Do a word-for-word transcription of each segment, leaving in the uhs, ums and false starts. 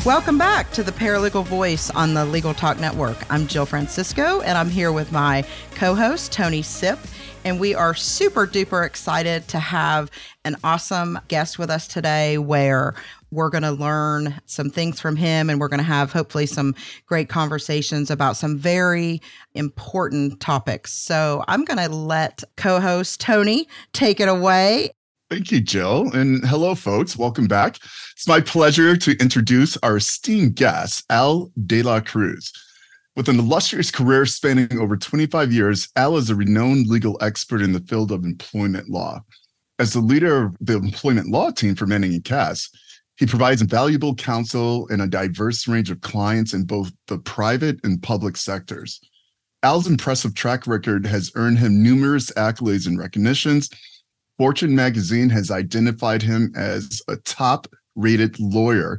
Welcome back to the Paralegal Voice on the Legal Talk Network. I'm Jill Francisco, and I'm here with my co-host, Tony Sipp, and we are super duper excited to have an awesome guest with us today where we're going to learn some things from him, and we're going to have hopefully some great conversations about some very important topics. So I'm going to let co-host Tony take it away. Thank you, Jill. And hello, folks. Welcome back. It's my pleasure to introduce our esteemed guest, Al De La Cruz. With an illustrious career spanning over twenty-five years, Al is a renowned legal expert in the field of employment law. As the leader of the employment law team for Manning and Cass, he provides invaluable counsel and a diverse range of clients in both the private and public sectors. Al's impressive track record has earned him numerous accolades and recognitions. Fortune magazine has identified him as a top-rated lawyer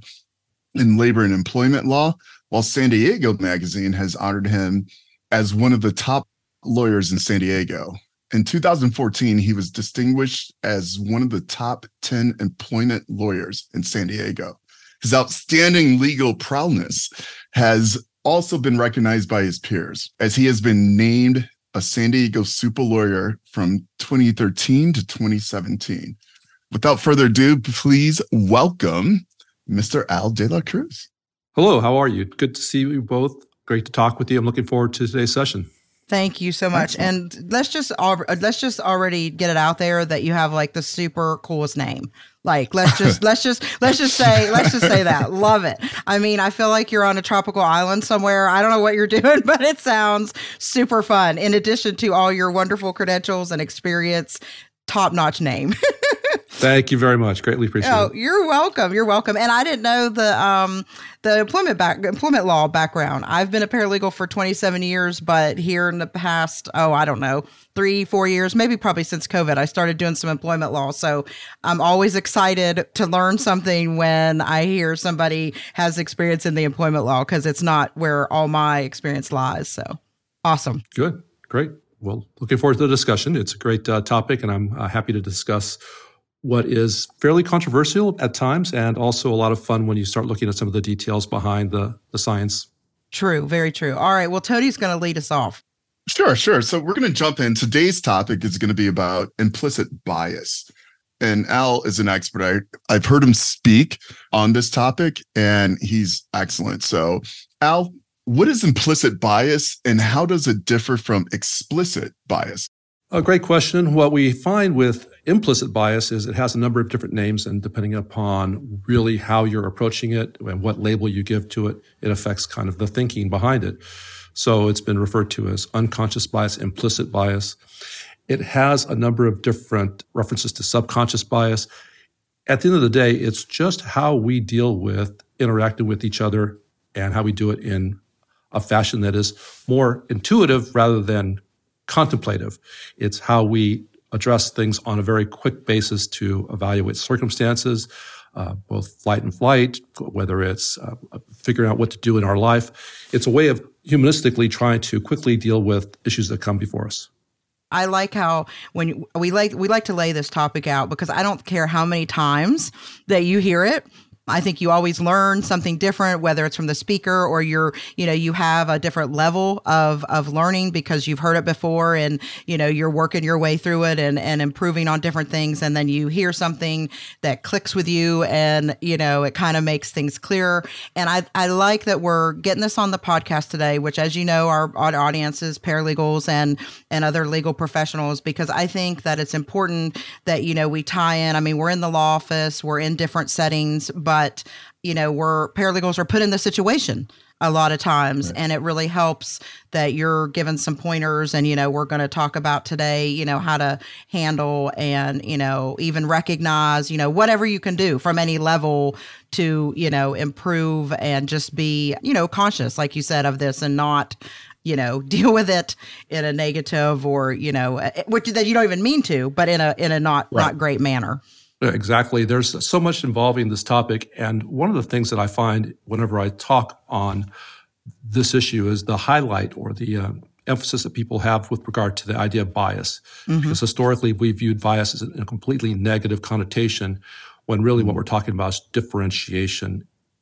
in labor and employment law, while San Diego magazine has honored him as one of the top lawyers in San Diego. In two thousand fourteen, he was distinguished as one of the top ten employment lawyers in San Diego. His outstanding legal prowess has also been recognized by his peers, as he has been named a San Diego Super Lawyer from twenty thirteen to twenty seventeen. Without further ado, please welcome Mister Al De La Cruz. Hello, how are you? Good to see you both. Great to talk with you. I'm looking forward to today's session. Thank you so much. Excellent. And let's just al- let's just already get it out there that you have like the super coolest name. Like let's just let's just let's just say let's just say that. Love it. I mean, I feel like you're on a tropical island somewhere. I don't know what you're doing, but it sounds super fun. In addition to all your wonderful credentials and experience, top-notch name. Thank you very much. Greatly appreciate oh, it. You're welcome. You're welcome. And I didn't know the um the employment back employment law background. I've been a paralegal for twenty-seven years, but here in the past, oh, I don't know, three, four years, maybe probably since COVID, I started doing some employment law. So I'm always excited to learn something when I hear somebody has experience in the employment law, because it's not where all my experience lies. So awesome. Good. Great. Well, looking forward to the discussion. It's a great uh, topic, and I'm uh, happy to discuss what is fairly controversial at times, and also a lot of fun when you start looking at some of the details behind the, the science. True, very true. All right, well, Tony's going to lead us off. Sure, sure. So we're going to jump in. Today's topic is going to be about implicit bias. And Al is an expert. I, I've heard him speak on this topic, and he's excellent. So, Al, what is implicit bias, and how does it differ from explicit bias? A great question. What we find with implicit bias is it has a number of different names, and depending upon really how you're approaching it and what label you give to it, it affects kind of the thinking behind it. So it's been referred to as unconscious bias, implicit bias. It has a number of different references to subconscious bias. At the end of the day, it's just how we deal with interacting with each other and how we do it in a fashion that is more intuitive rather than contemplative. It's how we address things on a very quick basis to evaluate circumstances, uh, both flight and flight, whether it's uh, figuring out what to do in our life. It's a way of humanistically trying to quickly deal with issues that come before us. I like how when you, we like we like to lay this topic out, because I don't care how many times that you hear it. I think you always learn something different, whether it's from the speaker or you're, you know, you have a different level of, of learning because you've heard it before, and, you know, you're working your way through it and, and improving on different things. And then you hear something that clicks with you, and, you know, it kind of makes things clearer. And I, I like that we're getting this on the podcast today, which, as you know, our, our audience is paralegals and, and other legal professionals, because I think that it's important that, you know, we tie in. I mean, we're in the law office, we're in different settings, but But, you know, we're paralegals are put in the situation a lot of times. Right. And it really helps that you're given some pointers. And, you know, we're going to talk about today, you know, how to handle and, you know, even recognize, you know, whatever you can do from any level to, you know, improve and just be, you know, conscious, like you said, of this, and not, you know, deal with it in a negative or, you know, which that you don't even mean to, but in a in a not right. not great manner. Exactly. There's so much involving this topic. And one of the things that I find whenever I talk on this issue is the highlight or the uh, emphasis that people have with regard to the idea of bias. Mm-hmm. Because historically, we viewed bias as a completely negative connotation, when really what we're talking about is differentiation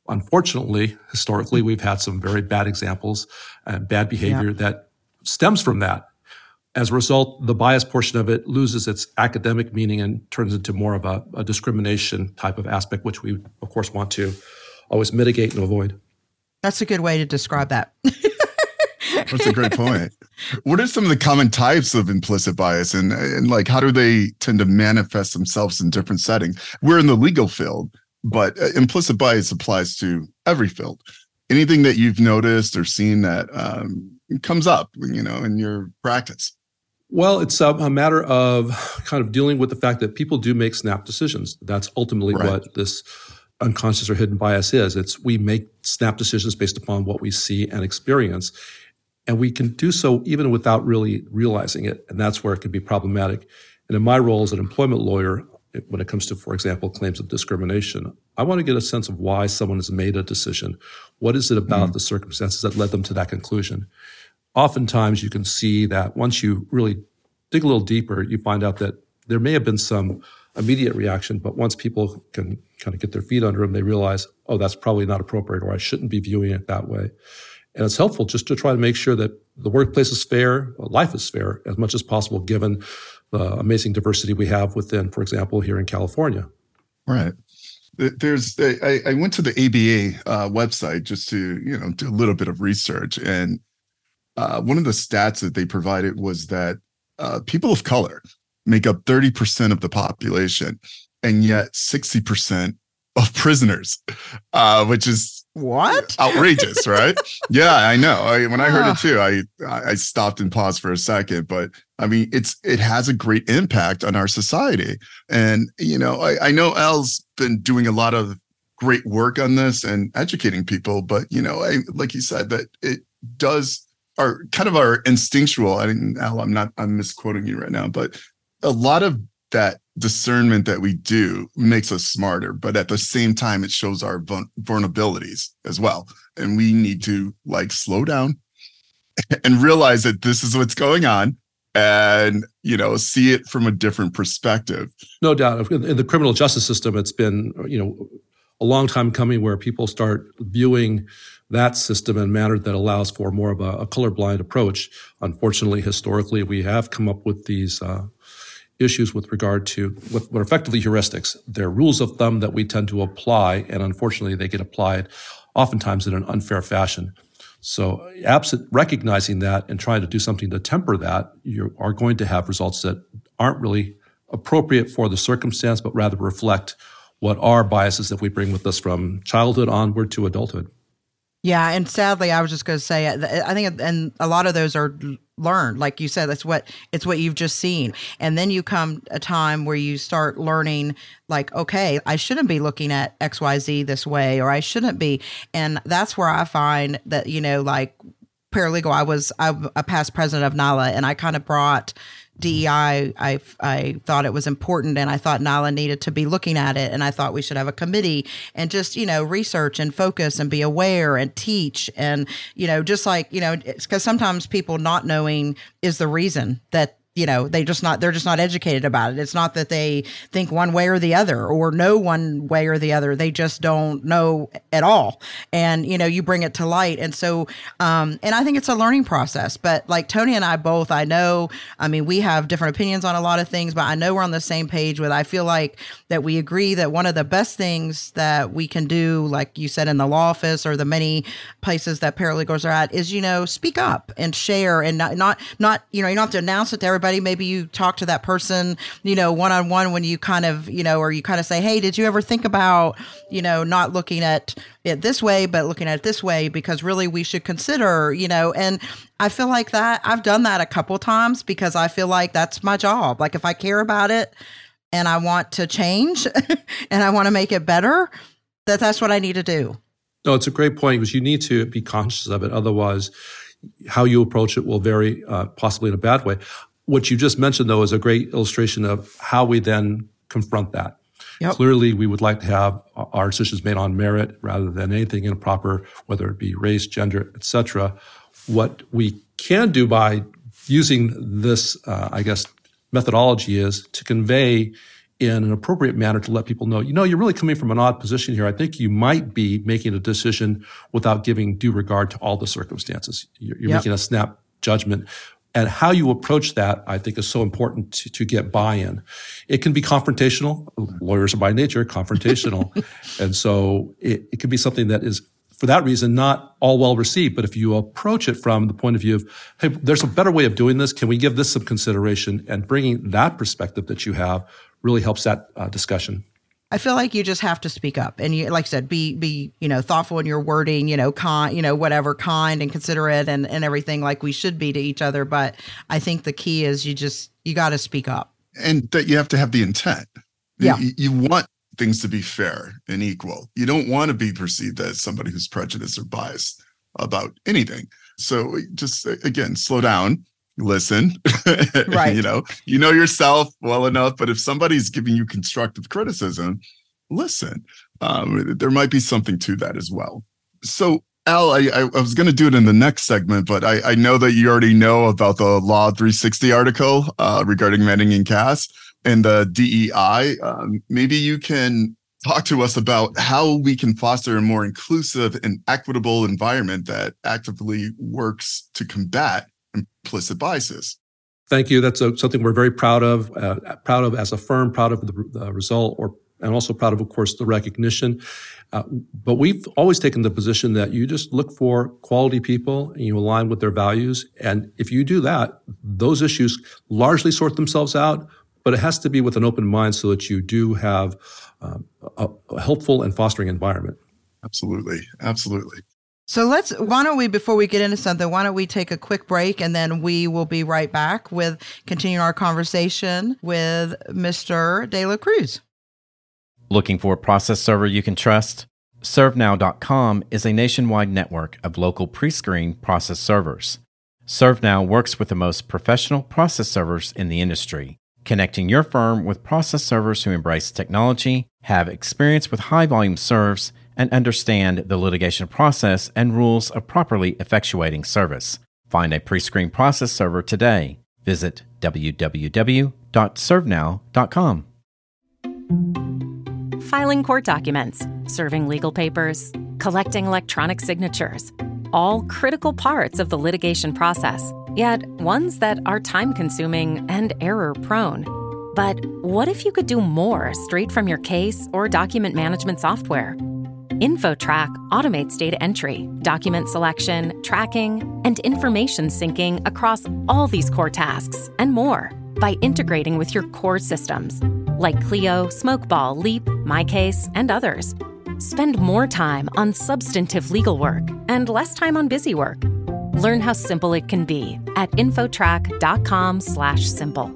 Unfortunately, historically, we've had some very bad examples and bad behavior yeah. that stems from that. As a result, the bias portion of it loses its academic meaning and turns into more of a, a discrimination type of aspect, which we, of course, want to always mitigate and avoid. That's a good way to describe that. That's a great point. What are some of the common types of implicit bias, and, and like how do they tend to manifest themselves in different settings? We're in the legal field, but implicit bias applies to every field. Anything that you've noticed or seen that um, comes up, you know, in your practice? Well, it's a, a matter of kind of dealing with the fact that people do make snap decisions. That's ultimately right. what this unconscious or hidden bias is. It's we make snap decisions based upon what we see and experience. And we can do so even without really realizing it. And that's where it can be problematic. And in my role as an employment lawyer, when it comes to, for example, claims of discrimination, I want to get a sense of why someone has made a decision. What is it about mm. the circumstances that led them to that conclusion? Oftentimes, you can see that once you really dig a little deeper, you find out that there may have been some immediate reaction, but once people can kind of get their feet under them, they realize, oh, that's probably not appropriate, or I shouldn't be viewing it that way. And it's helpful just to try to make sure that the workplace is fair, life is fair as much as possible, given the amazing diversity we have within, for example, here in California. Right. There's, I, I went to the A B A uh, website just to, you know, do a little bit of research. And uh, one of the stats that they provided was that uh, people of color make up thirty percent of the population, and yet sixty percent of prisoners, uh, which is what outrageous, right? Yeah, I know. I, when I heard it too, I I stopped and paused for a second. But I mean, it's it has a great impact on our society, and you know, I, I know Al's been doing a lot of great work on this and educating people. But you know, I like you said that it does our kind of our instinctual. I mean, Al, I'm not I'm misquoting you right now, but a lot of that discernment that we do makes us smarter, but at the same time, it shows our vulnerabilities as well. And we need to like slow down and realize that this is what's going on and, you know, see it from a different perspective. No doubt. In the criminal justice system, it's been, you know, a long time coming where people start viewing that system in a manner that allows for more of a, a colorblind approach. Unfortunately, historically, we have come up with these uh, issues with regard to what are effectively heuristics. They're rules of thumb that we tend to apply, and unfortunately they get applied oftentimes in an unfair fashion. So absent recognizing that and trying to do something to temper that, you are going to have results that aren't really appropriate for the circumstance, but rather reflect what are biases that we bring with us from childhood onward to adulthood. Yeah, and sadly, I was just going to say, I think, and a lot of those are learned, like you said. That's what it's what you've just seen, and then you come a time where you start learning, like, okay, I shouldn't be looking at X Y Z this way, or I shouldn't be, and that's where I find that, you know, like paralegal, I was I'm a past president of NALA, and I kind of brought D E I, I, I thought it was important, and I thought NALA needed to be looking at it, and I thought we should have a committee and just, you know, research and focus and be aware and teach, and, you know, just like, you know, because sometimes people not knowing is the reason that, you know, they just not, they're just not educated about it. It's not that they think one way or the other or know one way or the other. They just don't know at all. And, you know, you bring it to light. And so, um, and I think it's a learning process, but like Tony and I both, I know, I mean, we have different opinions on a lot of things, but I know we're on the same page with, I feel like that we agree that one of the best things that we can do, like you said, in the law office or the many places that paralegals are at, is, you know, speak up and share, and not, not, not, you know, you don't have to announce it to everybody. Maybe you talk to that person, you know, one-on-one when you kind of, you know, or you kind of say, hey, did you ever think about, you know, not looking at it this way, but looking at it this way, because really we should consider, you know, and I feel like that I've done that a couple times because I feel like that's my job. Like if I care about it and I want to change and I want to make it better, that that's what I need to do. No, it's a great point, because you need to be conscious of it. Otherwise, how you approach it will vary, uh, possibly in a bad way. What you just mentioned, though, is a great illustration of how we then confront that. Yep. Clearly, we would like to have our decisions made on merit rather than anything improper, whether it be race, gender, et cetera. What we can do by using this, uh, I guess, methodology is to convey in an appropriate manner to let people know, you know, you're really coming from an odd position here. I think you might be making a decision without giving due regard to all the circumstances. You're, you're Yep. making a snap judgment. And how you approach that, I think, is so important to, to get buy-in. It can be confrontational. Lawyers are by nature confrontational. And so it, it can be something that is, for that reason, not all well received. But if you approach it from the point of view of, hey, there's a better way of doing this. Can we give this some consideration? And bringing that perspective that you have really helps that uh, discussion. I feel like you just have to speak up, and you, like I said, be be you know thoughtful in your wording, you know, kind, you know, whatever, kind and considerate, and and everything, like we should be to each other. But I think the key is you just you got to speak up, And that you have to have the intent. Yeah. You, you want things to be fair and equal. You don't want to be perceived as somebody who's prejudiced or biased about anything. So just, again, slow down. Listen, Right. you know, you know yourself well enough, but if somebody's giving you constructive criticism, listen. Um, there might be something to that as well. So, Al, I, I, I was going to do it in the next segment, but I, I know that you already know about the Law three sixty article uh, regarding Manning and Cass and the D E I. Um, maybe you can talk to us about how we can foster a more inclusive and equitable environment that actively works to combat implicit biases. Thank you. That's a, something we're very proud of, uh, proud of as a firm, proud of the, the result, or and also proud of, of course, the recognition. Uh, but we've always taken the position that you just look for quality people and you align with their values. And if you do that, those issues largely sort themselves out, but it has to be with an open mind so that you do have um, a, a helpful and fostering environment. Absolutely. Absolutely. So let's, why don't we, before we get into something, why don't we take a quick break, and then we will be right back with continuing our conversation with Mister De La Cruz. Looking for a process server you can trust? serve now dot com is a nationwide network of local pre-screened process servers. ServeNow works with the most professional process servers in the industry, connecting your firm with process servers who embrace technology, have experience with high-volume serves, and understand the litigation process and rules of properly effectuating service. Find a pre-screened process server today. Visit w w w dot serve now dot com. Filing court documents, serving legal papers, collecting electronic signatures, all critical parts of the litigation process, yet ones that are time-consuming and error-prone. But what if you could do more straight from your case or document management software? InfoTrack automates data entry, document selection, tracking, and information syncing across all these core tasks and more by integrating with your core systems like Clio, Smokeball, Leap, MyCase, and others. Spend more time on substantive legal work and less time on busy work. Learn how simple it can be at infotrack dot com slash simple.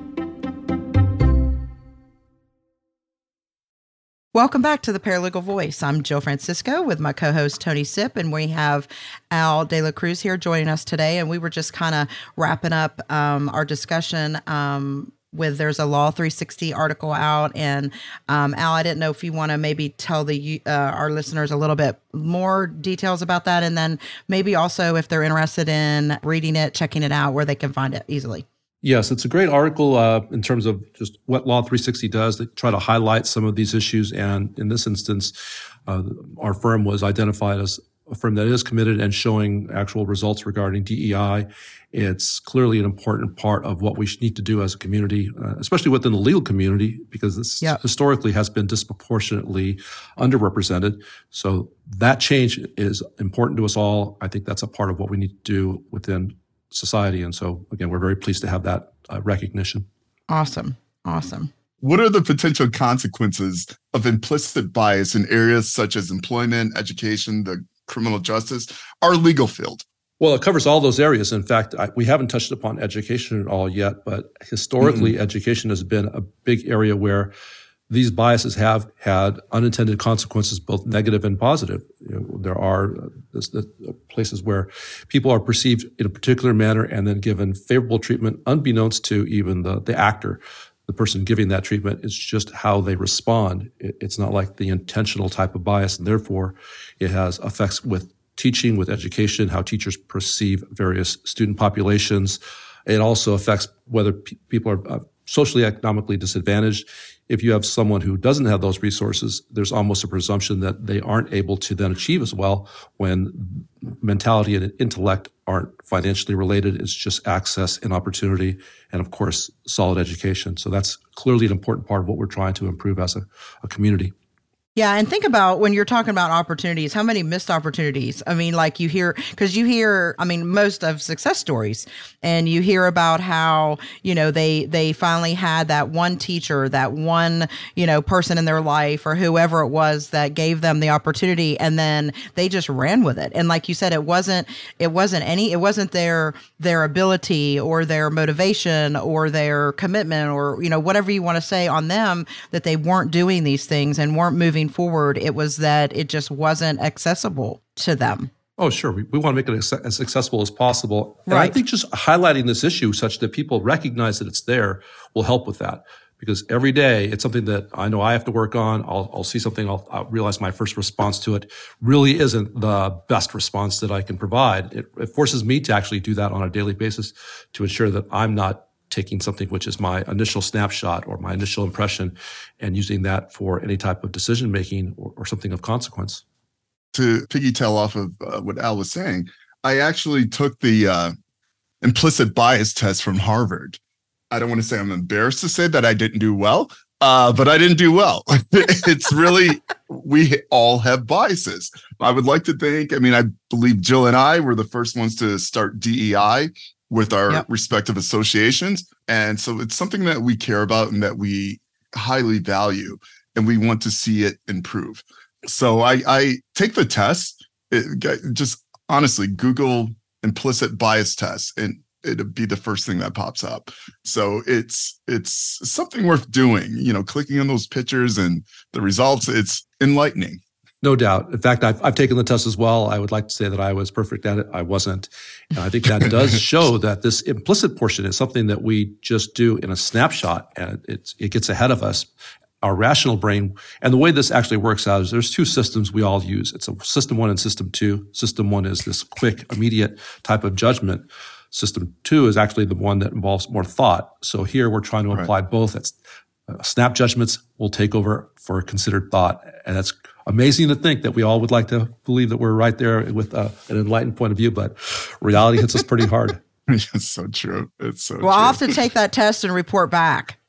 Welcome back to the Paralegal Voice. I'm Jill Francisco with my co-host Tony Sipp, and we have Al De La Cruz here joining us today. And we were just kind of wrapping up um, our discussion um, with there's a Law three sixty article out. And um, Al, I didn't know if you want to maybe tell the uh, our listeners a little bit more details about that, and then maybe also if they're interested in reading it, checking it out, where they can find it easily. Yes, it's a great article uh, in terms of just what Law three sixty does. They try to highlight some of these issues. And in this instance, uh, our firm was identified as a firm that is committed and showing actual results regarding D E I. It's clearly an important part of what we need to do as a community, uh, especially within the legal community, because this Yep. historically has been disproportionately underrepresented. So that change is important to us all. I think that's a part of what we need to do within society. And so, again, we're very pleased to have that uh, recognition. Awesome. Awesome. What are the potential consequences of implicit bias in areas such as employment, education, the criminal justice, our legal field? Well, it covers all those areas. In fact, I, we haven't touched upon education at all yet, but historically, mm-hmm. education has been a big area where these biases have had unintended consequences, both negative and positive. You know, there are uh, this, this, uh, places where people are perceived in a particular manner and then given favorable treatment, unbeknownst to even the, the actor, the person giving that treatment. It's just how they respond. It, it's not like the intentional type of bias, and therefore it has effects with teaching, with education, how teachers perceive various student populations. It also affects whether pe- people are uh, socially economically disadvantaged. If you have someone who doesn't have those resources, there's almost a presumption that they aren't able to then achieve as well when mentality and intellect aren't financially related. It's just access and opportunity and, of course, solid education. So that's clearly an important part of what we're trying to improve as a, a community. Yeah. And think about when you're talking about opportunities, how many missed opportunities? I mean, like you hear, because you hear, I mean, most of success stories, and you hear about how, you know, they they finally had that one teacher, that one, you know, person in their life or whoever it was that gave them the opportunity, and then they just ran with it. And like you said, it wasn't, it wasn't any, it wasn't their their ability or their motivation or their commitment or, you know, whatever you want to say on them, that they weren't doing these things and weren't moving forward. It was that it just wasn't accessible to them. Oh, sure. We, we want to make it as, as accessible as possible. And Right. I think just highlighting this issue such that people recognize that it's there will help with that. Because every day it's something that I know I have to work on. I'll, I'll see something, I'll, I'll realize my first response to it really isn't the best response that I can provide. It, it forces me to actually do that on a daily basis to ensure that I'm not taking something which is my initial snapshot or my initial impression and using that for any type of decision making or, or something of consequence. To piggytail off of uh, what Al was saying, I actually took the uh, implicit bias test from Harvard. I don't want to say I'm embarrassed to say that I didn't do well, uh, but I didn't do well. It's really, we all have biases. I would like to think, I mean, I believe Jill and I were the first ones to start D E I with our yep. respective associations. And so it's something that we care about and that we highly value, and we want to see it improve. So I, I take the test, it, just honestly, Google implicit bias test, and it'll be the first thing that pops up. So it's it's something worth doing, you know, clicking on those pictures and the results, it's enlightening. No doubt. In fact, I've, I've taken the test as well. I would like to say that I was perfect at it. I wasn't. And I think that does show that this implicit portion is something that we just do in a snapshot, and it's, it gets ahead of us. Our rational brain, and the way this actually works out is there's two systems we all use. It's a system one and system two. System one is this quick, immediate type of judgment. System two is actually the one that involves more thought. So here we're trying to right. apply both. It's, uh, snap judgments will take over for considered thought. And that's amazing to think that we all would like to believe that we're right there with uh, an enlightened point of view, but reality hits us pretty hard. It's so true. It's so well, true. I'll have to take that test and report back.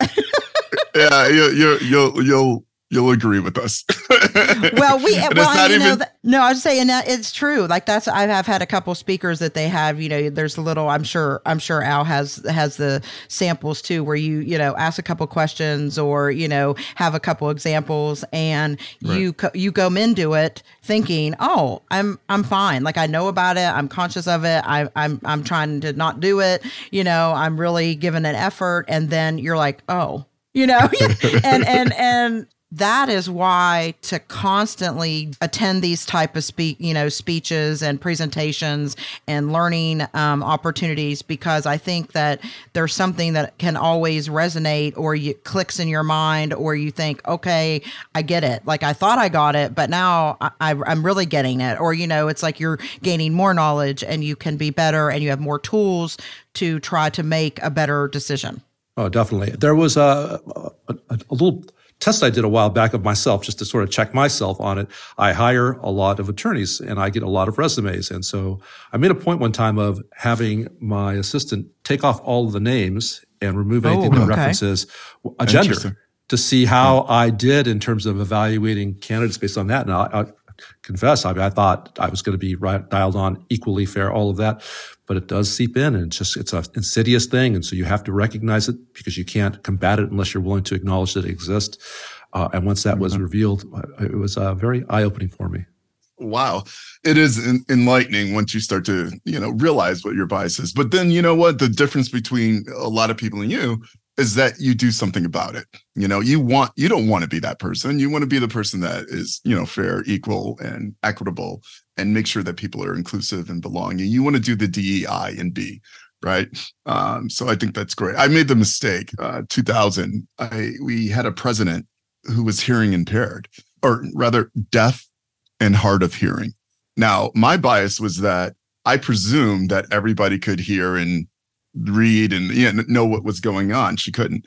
Yeah, you, you, you'll you'll you'll agree with us. Well, we well, and, you even, know, th- no, I was saying that it's true. Like that's I have had a couple speakers that they have. You know, there's a little. I'm sure. I'm sure Al has has the samples too, where you you know ask a couple questions or you know have a couple examples, and right. you co- you go into it thinking, oh, I'm I'm fine. Like I know about it. I'm conscious of it. I, I'm I'm trying to not do it. You know, I'm really giving an effort, and then you're like, oh. You know, and and and that is why to constantly attend these type of speak, you know, speeches and presentations and learning um, opportunities, because I think that there's something that can always resonate or you clicks in your mind, or you think, okay, I get it. Like I thought I got it, but now I, I, I'm really getting it. Or, you know, it's like you're gaining more knowledge and you can be better and you have more tools to try to make a better decision. Oh, definitely. There was a, a, a little test I did a while back of myself just to sort of check myself on it. I hire a lot of attorneys and I get a lot of resumes. And so I made a point one time of having my assistant take off all of the names and remove anything oh, that okay. references a gender to see how yeah. I did in terms of evaluating candidates based on that. And I, I confess, I mean, I thought I was going to be right, dialed on, equally fair, all of that. But it does seep in, and it's just, it's an insidious thing. And so you have to recognize it because you can't combat it unless you're willing to acknowledge that it exists. Uh, and once that mm-hmm. was revealed, it was uh, very eye-opening for me. Wow. It is en- enlightening once you start to, you know, realize what your bias is. But then, you know what? The difference between a lot of people and you is that you do something about it. You know, you want, you don't want to be that person. You want to be the person that is, you know, fair, equal, and equitable, and make sure that people are inclusive and belonging. You want to do the D E I and B, right? Um, so I think that's great. I made the mistake, uh, two thousand, I, we had a president who was hearing impaired, or rather deaf and hard of hearing. Now, my bias was that I presumed that everybody could hear and read and you know, know what was going on. She couldn't.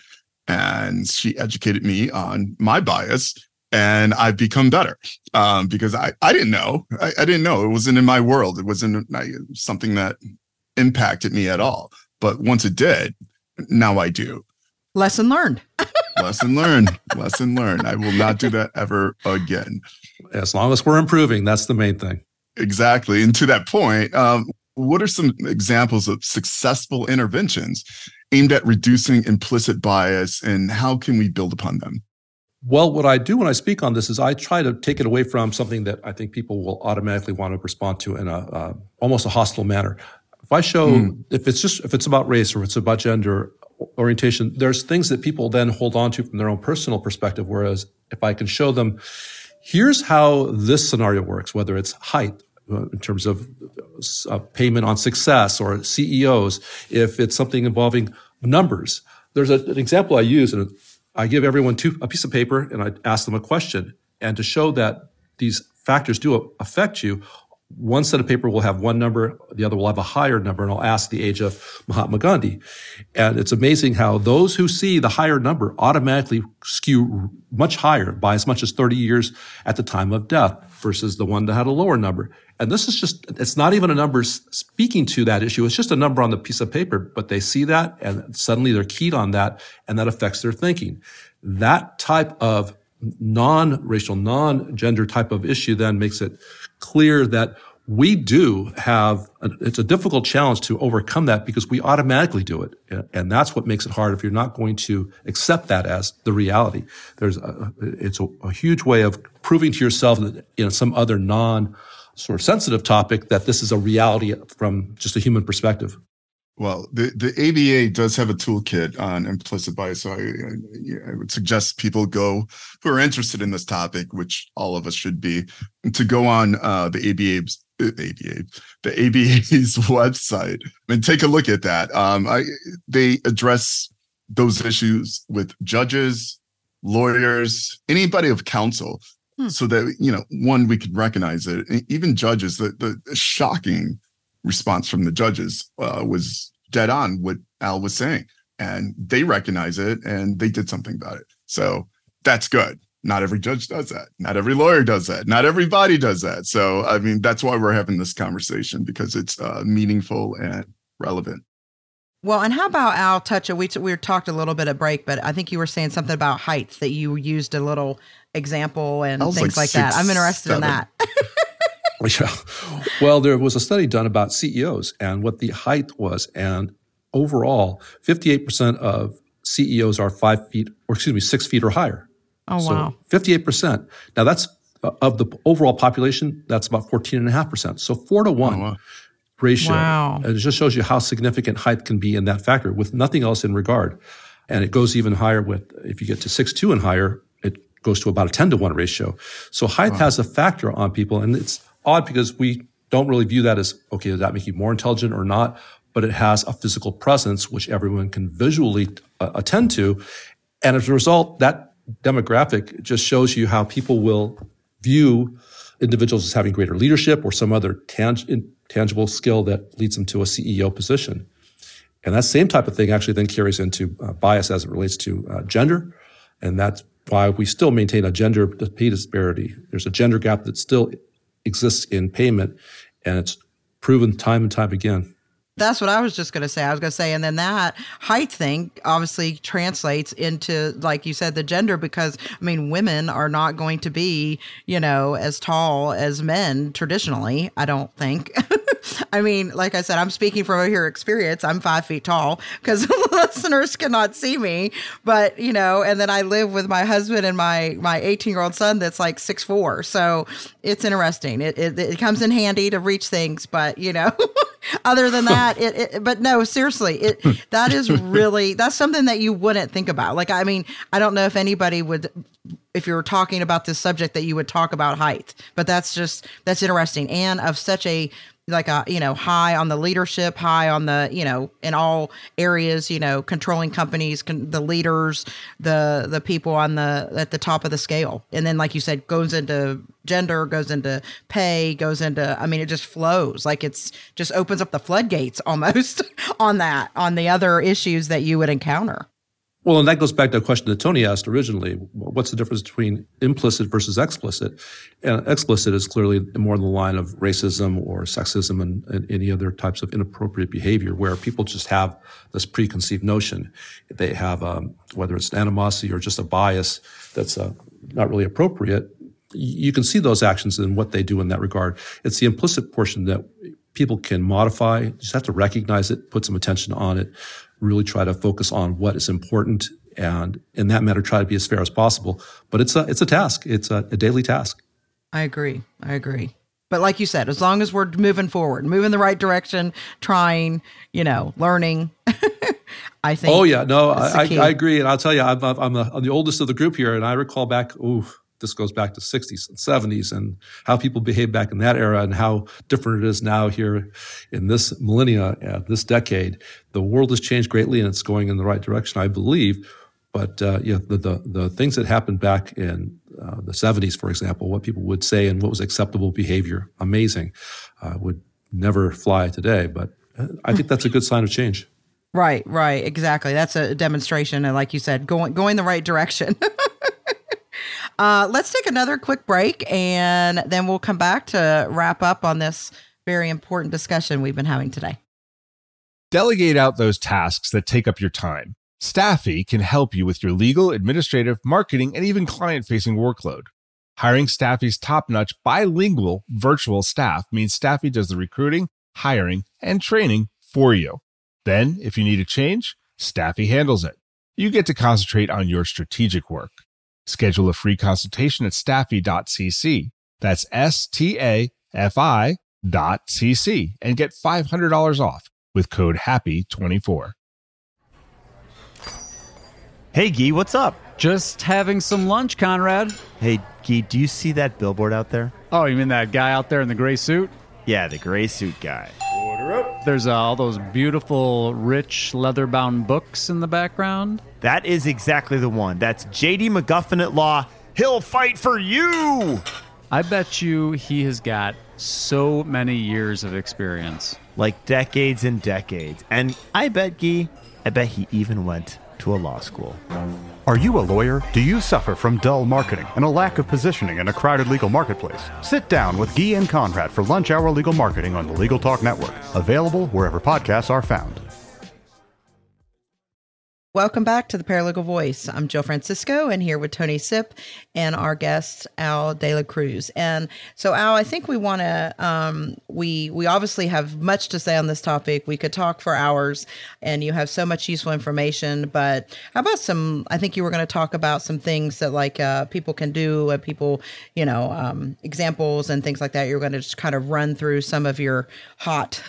and she educated me on my bias, and I've become better um, because I, I didn't know. I, I didn't know. It wasn't in my world. It wasn't something that impacted me at all. But once it did, now I do. Lesson learned. Lesson learned. Lesson learned. I will not do that ever again. As long as we're improving, that's the main thing. Exactly. And to that point, um, what are some examples of successful interventions aimed at reducing implicit bias, and how can we build upon them? Well, what I do when I speak on this is I try to take it away from something that I think people will automatically want to respond to in a uh, almost a hostile manner. If I show, mm. if it's just, if it's about race or it's about gender orientation, there's things that people then hold on to from their own personal perspective. Whereas if I can show them, here's how this scenario works, whether it's height, uh, in terms of uh, payment on success or C E Os, if it's something involving numbers. There's a, an example I use, and I give everyone two, a piece of paper and I ask them a question. And to show that these factors do affect you, one set of paper will have one number, the other will have a higher number, and I'll ask the age of Mahatma Gandhi. And it's amazing how those who see the higher number automatically skew much higher by as much as thirty years at the time of death versus the one that had a lower number. And this is just, it's not even a number speaking to that issue. It's just a number on the piece of paper, but they see that and suddenly they're keyed on that, and that affects their thinking. That type of non-racial, non-gender type of issue then makes it clear that we do have, a, it's a difficult challenge to overcome that because we automatically do it. And that's what makes it hard if you're not going to accept that as the reality. There's a, it's a, a huge way of proving to yourself that, you know, some other non sort of sensitive topic that this is a reality from just a human perspective. Well, the, the A B A does have a toolkit on implicit bias, so I, I, I would suggest people go who are interested in this topic, which all of us should be, to go on uh, the A B A's, uh, A B A, the A B A's website and take a look at that. Um, I, they address those issues with judges, lawyers, anybody of counsel, hmm. so that, you know, one, we could recognize it. And even judges, the, the shocking response from the judges uh, was dead on what Al was saying, and they recognize it and they did something about it. So that's good. Not every judge does that. Not every lawyer does that. Not everybody does that. So, I mean, that's why we're having this conversation, because it's uh, meaningful and relevant. Well, and how about Al touch it? We, we talked a little bit at break, but I think you were saying something about height, that you used a little example and things like, like six, that. I'm interested seven. in that. Well, there was a study done about C E Os and what the height was. And overall, fifty-eight percent of C E Os are five feet, or excuse me, six feet or higher. Oh, so wow. fifty-eight percent. Now, that's uh, of the overall population, that's about fourteen point five percent. So four to one oh, wow. ratio. Wow. And it just shows you how significant height can be in that factor with nothing else in regard. And it goes even higher with, if you get to six two and higher, it goes to about a ten to one ratio. So height wow. has a factor on people, and it's odd because we don't really view that as, okay, does that make you more intelligent or not? But it has a physical presence, which everyone can visually uh, attend to. And as a result, that demographic just shows you how people will view individuals as having greater leadership or some other tang- intangible skill that leads them to a C E O position. And that same type of thing actually then carries into uh, bias as it relates to uh, gender. And that's why we still maintain a gender pay disparity. There's a gender gap that still exists in payment, and it's proven time and time again. That's what I was just going to say. I was going to say, and then that height thing obviously translates into, like you said, the gender, because, I mean, women are not going to be, you know, as tall as men traditionally, I don't think. I mean, like I said, I'm speaking from your experience. I'm five feet tall because listeners cannot see me. But, you know, and then I live with my husband and my my eighteen-year-old son that's like six foot four. So it's interesting. It, it, it comes in handy to reach things. But, you know, other than that, it, it, but no, seriously, it that is really, that's something that you wouldn't think about. Like, I mean, I don't know if anybody would, if you were talking about this subject, that you would talk about height. But that's just, that's interesting. And of such a, like a, you know, high on the leadership, high on the, you know, in all areas, you know, controlling companies, con- the leaders, the the people on the, at the top of the scale. And then, like you said, goes into gender, goes into pay, goes into, I mean, it just flows. Like it's just opens up the floodgates almost on that, on the other issues that you would encounter. Well, and that goes back to a question that Tony asked originally. What's the difference between implicit versus explicit? And explicit is clearly more in the line of racism or sexism and, and any other types of inappropriate behavior where people just have this preconceived notion. They have, um, whether it's an animosity or just a bias that's uh, not really appropriate. You can see those actions in what they do in that regard. It's the implicit portion that people can modify. You just have to recognize it, put some attention on it, really try to focus on what is important, and in that matter, try to be as fair as possible. But it's a it's a task. It's a, a daily task. I agree. I agree. But like you said, as long as we're moving forward, moving the right direction, trying, you know, learning, I think. Oh yeah, no, I, I, I agree, and I'll tell you, I'm I'm the, I'm the oldest of the group here, and I recall back. Ooh, this goes back to sixties and seventies and how people behaved back in that era and how different it is now here in this millennia, uh, this decade. The world has changed greatly and it's going in the right direction, I believe. But uh, yeah, the, the the things that happened back in uh, the seventies, for example, what people would say and what was acceptable behavior, amazing, uh, would never fly today. But I think that's a good sign of change. Right, right, exactly. That's a demonstration, and like you said, going going the right direction. Uh, let's take another quick break, and then we'll come back to wrap up on this very important discussion we've been having today. Delegate out those tasks that take up your time. Staffy can help you with your legal, administrative, marketing, and even client-facing workload. Hiring Staffy's top-notch bilingual virtual staff means Staffy does the recruiting, hiring, and training for you. Then, if you need a change, Staffy handles it. You get to concentrate on your strategic work. Schedule a free consultation at staffy dot c c. That's S T A F I dot C C and get five hundred dollars off with code happy twenty-four. Hey, Guy, what's up? Just having some lunch, Conrad. Hey, Guy, do you see that billboard out there? Oh, you mean that guy out there in the gray suit? Yeah, the gray suit guy. Order up. There's uh, all those beautiful, rich, leather-bound books in the background. That is exactly the one. That's J D McGuffin at Law. He'll fight for you! I bet you he has got so many years of experience. Like decades and decades. And I bet, Guy, I bet he even went to a law school. Are you a lawyer? Do you suffer from dull marketing and a lack of positioning in a crowded legal marketplace? Sit down with Guy and Conrad for Lunch Hour Legal Marketing on the Legal Talk Network. Available wherever podcasts are found. Welcome back to the Paralegal Voice. I'm Jill Francisco, and here with Tony Sipp and our guest Al De La Cruz. And so, Al, I think we want to. Um, we we obviously have much to say on this topic. We could talk for hours, and you have so much useful information. But how about some? I think you were going to talk about some things that like uh, people can do, and people, you know, um, examples and things like that. You're going to just kind of run through some of your hot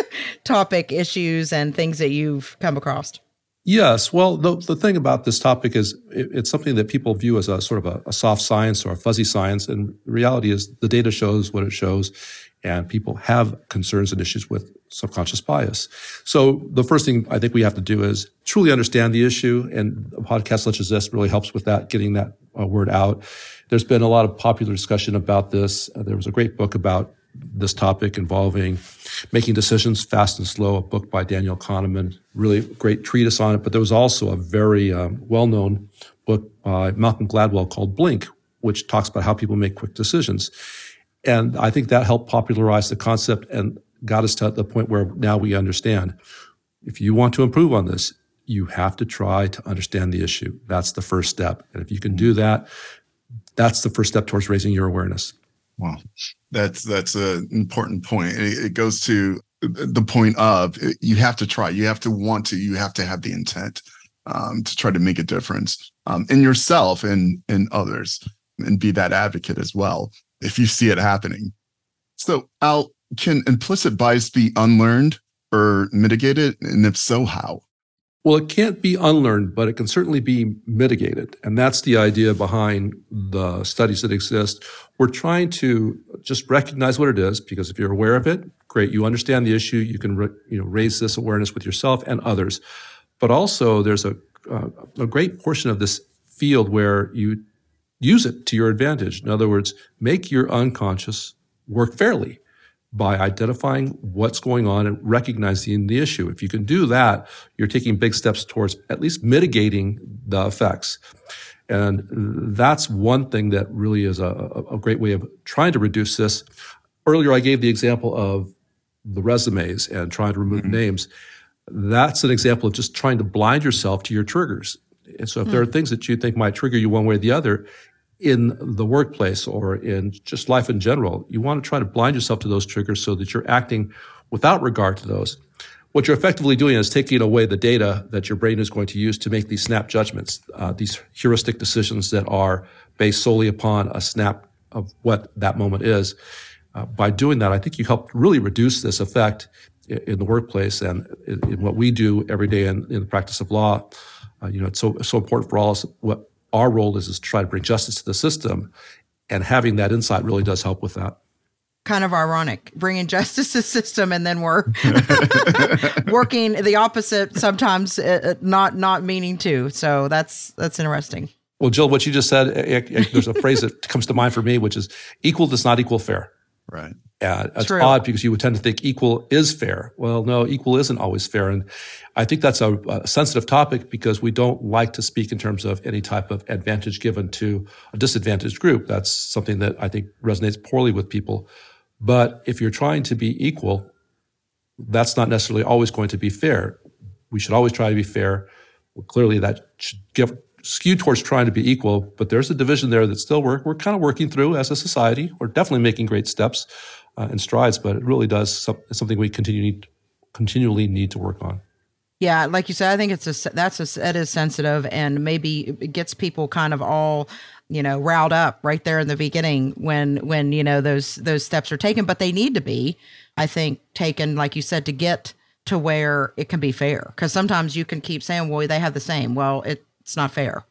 topic issues and things that you've come across. Yes. Well, the, the thing about this topic is it, it's something that people view as a sort of a, a soft science or a fuzzy science. And the reality is the data shows what it shows, and people have concerns and issues with subconscious bias. So the first thing I think we have to do is truly understand the issue. And a podcast such as this really helps with that, getting that uh, word out. There's been a lot of popular discussion about this. Uh, there was a great book about this topic involving Making Decisions Fast and Slow, a book by Daniel Kahneman, really great treatise on it. But there was also a very um, well-known book by Malcolm Gladwell called Blink, which talks about how people make quick decisions. And I think that helped popularize the concept and got us to the point where now we understand. If you want to improve on this, you have to try to understand the issue. That's the first step. And if you can do that, that's the first step towards raising your awareness. Wow. That's that's an important point. It, it goes to the point of you have to try. You have to want to. You have to have the intent um, to try to make a difference um, in yourself and in others, and be that advocate as well if you see it happening. So, Al, can implicit bias be unlearned or mitigated? And if so, how? Well, it can't be unlearned, but it can certainly be mitigated. And that's the idea behind the studies that exist. We're trying to just recognize what it is, because if you're aware of it, great, you understand the issue, you can you know raise this awareness with yourself and others. But also there's a, uh, a great portion of this field where you use it to your advantage. In other words, make your unconscious work fairly. by identifying what's going on and recognizing the issue. If you can do that, you're taking big steps towards at least mitigating the effects. And that's one thing that really is a, a great way of trying to reduce this. Earlier, I gave the example of the resumes and trying to remove mm-hmm. names. That's an example of just trying to blind yourself to your triggers. And so if mm-hmm. there are things that you think might trigger you one way or the other in the workplace or in just life in general, you want to try to blind yourself to those triggers so that you're acting without regard to those. What you're effectively doing is taking away the data that your brain is going to use to make these snap judgments, uh, these heuristic decisions that are based solely upon a snap of what that moment is. Uh, by doing that, I think you help really reduce this effect in, in the workplace and in, in what we do every day in, in the practice of law. Uh, you know, it's so so important for all of us. What our role is is to try to bring justice to the system, and having that insight really does help with that. Kind of ironic, bringing justice to the system, and then we're working the opposite sometimes, uh, not not meaning to. So that's that's interesting. Well, Jill, what you just said, there's a phrase that comes to mind for me, which is equal does not equal fair. Right. Yeah, it's True. odd because you would tend to think equal is fair. Well, no, equal isn't always fair. And I think that's a, a sensitive topic because we don't like to speak in terms of any type of advantage given to a disadvantaged group. That's something that I think resonates poorly with people. But if you're trying to be equal, that's not necessarily always going to be fair. We should always try to be fair. Well, clearly, that should give, skew towards trying to be equal, but there's a division there that still we're, we're kind of working through as a society. We're definitely making great steps uh, and strides, but it really does some, something we continue need, continually need to work on. Yeah, like you said, I think it's a that's a that is sensitive, and maybe it gets people kind of all, you know, riled up right there in the beginning when when you know those those steps are taken, but they need to be, I think, taken, like you said, to get to where it can be fair. Because sometimes you can keep saying, well, they have the same. Well, it, it's not fair.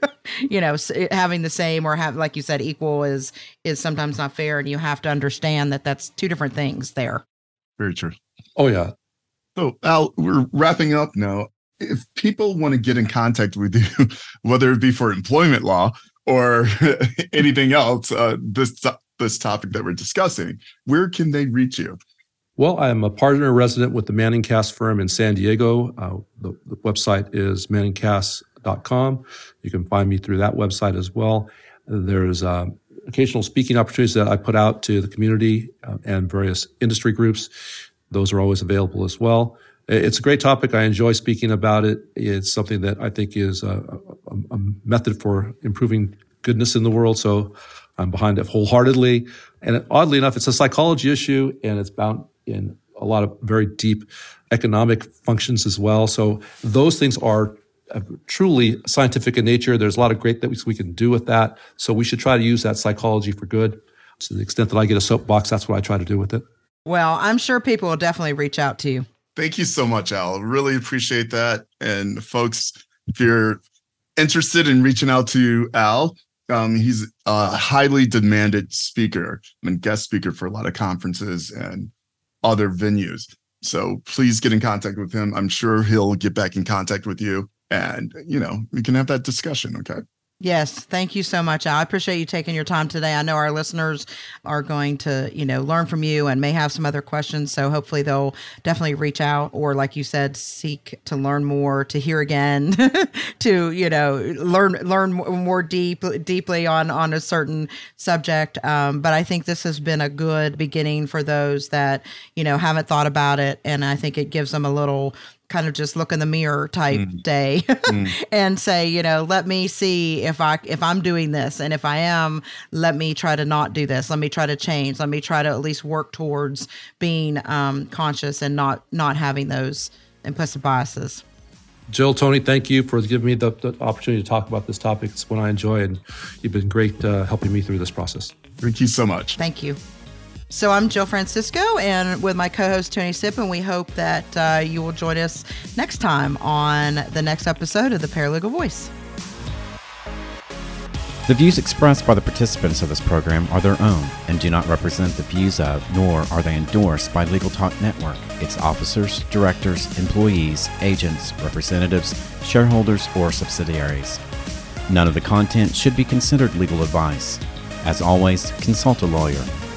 you know, having the same or have, like you said, equal is is sometimes not fair, and you have to understand that that's two different things there. Very true. Oh yeah. So, Al, we're wrapping up now. If people want to get in contact with you, whether it be for employment law or anything else, uh, this this topic that we're discussing, where can they reach you? Well, I'm a partner resident with the Manning Cass firm in San Diego. Uh, the, the website is manning cass dot com. You can find me through that website as well. There's uh, occasional speaking opportunities that I put out to the community uh, and various industry groups. Those are always available as well. It's a great topic. I enjoy speaking about it. It's something that I think is a, a, a method for improving goodness in the world. So I'm behind it wholeheartedly. And oddly enough, it's a psychology issue, and it's bound in a lot of very deep economic functions as well. So those things are truly scientific in nature. There's a lot of great things we can do with that. So we should try to use that psychology for good. To the extent that I get a soapbox, that's what I try to do with it. Well, I'm sure people will definitely reach out to you. Thank you so much, Al. Really appreciate that. And folks, if you're interested in reaching out to Al, um, he's a highly demanded speaker. I mean, guest speaker for a lot of conferences and other venues. So please get in contact with him. I'm sure he'll get back in contact with you. And, you know, we can have that discussion, okay? Yes. Thank you so much, Al. I appreciate you taking your time today. I know our listeners are going to, you know, learn from you and may have some other questions. So hopefully they'll definitely reach out or, like you said, seek to learn more, to hear again, to, you know, learn learn more deep, deeply on, on a certain subject. Um, but I think this has been a good beginning for those that, you know, haven't thought about it. And I think it gives them a little kind of just look in the mirror type mm. day mm. and say, you know, let me see if I, if I'm doing this. And if I am, let me try to not do this. Let me try to change. Let me try to at least work towards being um, conscious and not, not having those implicit biases. Jill, Tony, thank you for giving me the, the opportunity to talk about this topic. It's one I enjoy, and you've been great uh, helping me through this process. Thank you so much. Thank you. So I'm Jill Francisco, and with my co-host Tony Sipp, and we hope that uh, you will join us next time on the next episode of The Paralegal Voice. The views expressed by the participants of this program are their own and do not represent the views of, nor are they endorsed by Legal Talk Network, its officers, directors, employees, agents, representatives, shareholders, or subsidiaries. None of the content should be considered legal advice. As always, consult a lawyer.